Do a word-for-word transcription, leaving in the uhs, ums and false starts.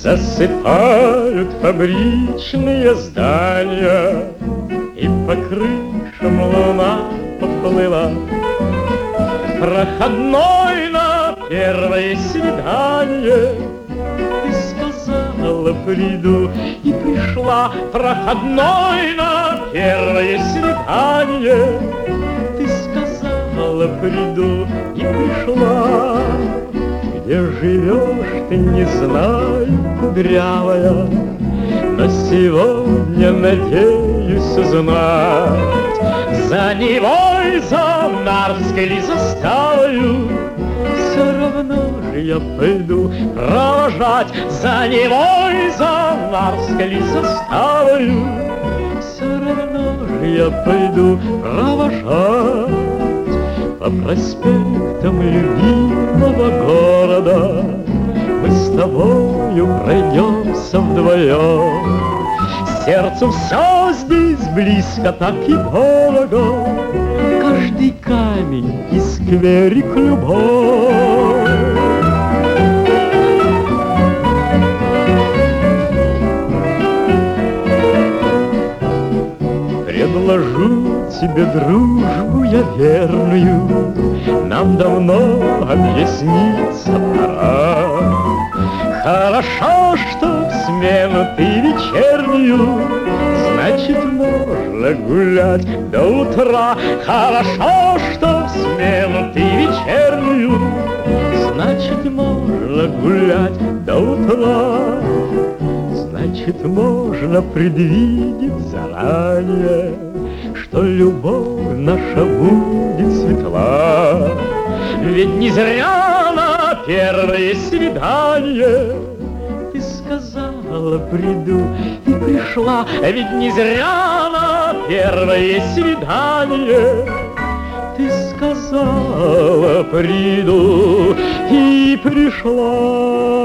Засыпают фабричные здания, и по крышам луна поплыла. Проходной на первое свидание ты сказала, приду, и пришла. Проходной на первое свидание ты сказала, приду, и пришла. Где живешь, ты не знаю, кудрявая, но сегодня надеюсь узнать. За Невой, за Нарвской ли заставою, все равно же я пойду провожать. За Невой, за Нарвской ли заставою, все равно же я пойду провожать. По проспектам любимого города мы с тобою пройдемся вдвоем. Сердцу все здесь близко, так и дорого, каждый камень и скверик любовь. Предложу тебе дружбу я верную, нам давно объясниться пора. Хорошо, что в смену ты вечернюю, значит, можно гулять до утра. Хорошо, что в смену ты вечернюю, значит, можно гулять до утра. Значит, можно предвидеть заранее, что любовь наша будет светла. Ведь не зря на первое свидание ты сказала, приду, и пришла. Ведь не зря на первое свидание ты сказала, приду, и пришла.